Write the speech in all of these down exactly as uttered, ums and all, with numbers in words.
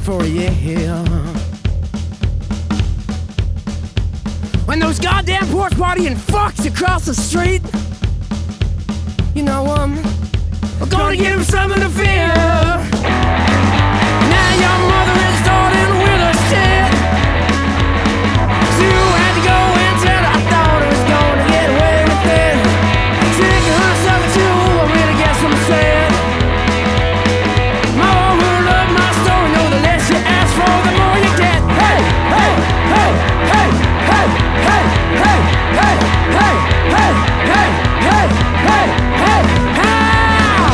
for a year. When those goddamn porch partying fucks across the street, you know, um, we're gonna give him something to fear. Now your mother is starting with a shit. So you had to go and tell her I thought I was gonna get away with it. Tricking herself too, I really guess I'm sad. More who love my story know the less you ask for, the more you get. Hey, hey, hey, hey, hey, hey, hey, hey, hey, hey, hey, hey, hey, hey, how?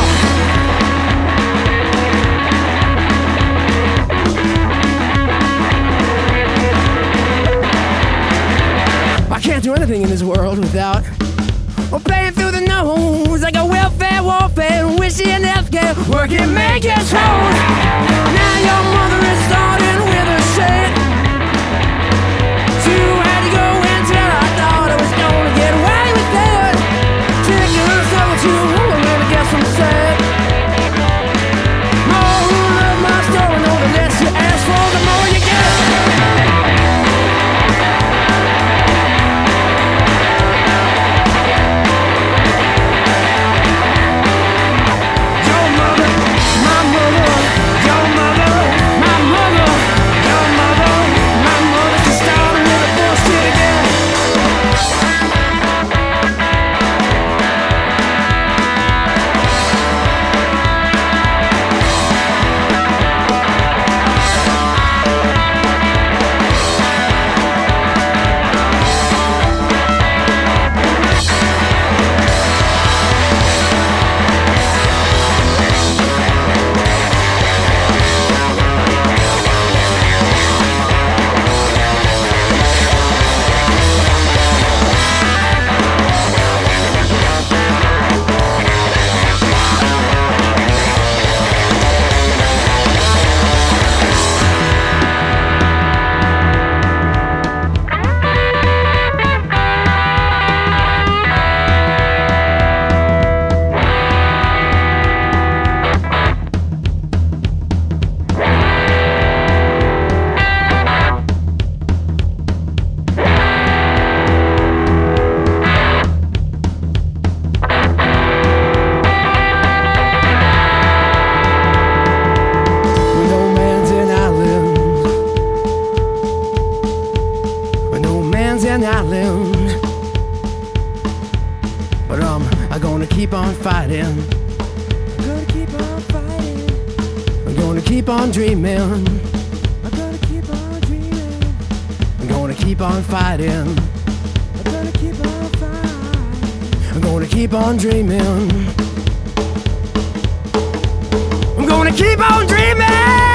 I can't do anything in this world without well, paying through the nose like a welfare warfare, wishing and healthcare, working, make it toes. Now your mother is starting with a shit. So you had to go and tell her I thought I was gonna get away with it. Taking herself with you, I really guess I'm sad. More who love my story know the less you ask for, the more you get. An island, but um, I'm gonna keep on fighting. I'm gonna keep on fighting. I'm gonna keep on dreaming. I'm gonna keep on dreaming. I'm gonna keep on fighting. I'm gonna keep on fighting. I'm gonna keep on dreaming. I'm gonna keep on dreaming.